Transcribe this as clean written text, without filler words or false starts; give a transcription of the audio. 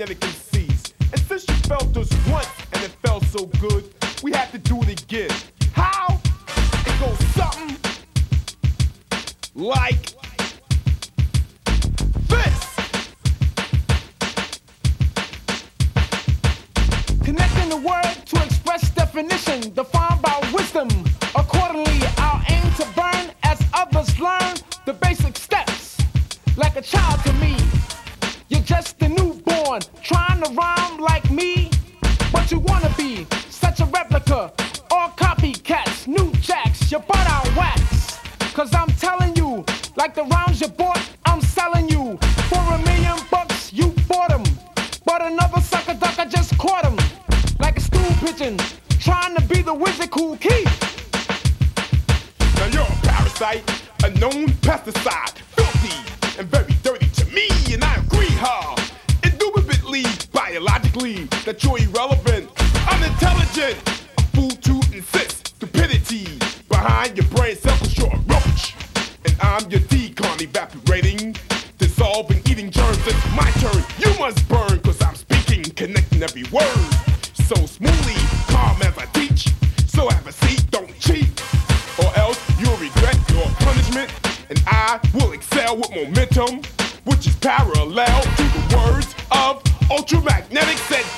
magnetic MCs. And since you felt us once and it felt so good, we have to do it again. How? It goes something like this. Connecting the word to express definition, defined by wisdom. Accordingly, I'll aim to burn as others learn the basic steps. Like a child to me, you're just a newborn, trying to rhyme like me. But you wanna be such a replica, all copycats, new jacks, your butt out wax. Cause I'm telling you, like the rhymes you bought, I'm selling you. For $1 million, you bought them. But another sucker duck, I just caught him. Like a stool pigeon, trying to be the wizard Kool Keith. Now you're a parasite, a known pesticide, filthy and very dirty to me, and I agree, huh? Indubitably, biologically, that you're irrelevant, unintelligent, a fool to insist, stupidity behind your brain cell, cause you're a roach, and I'm your decon evaporating, dissolving, eating germs. It's my turn, you must burn, cause I'm speaking, connecting every word, so smoothly, calm as I teach. So have a seat, don't cheat, or else you'll regret your punishment, and I will excel with momentum, which is parallel to the words of ultramagnetic said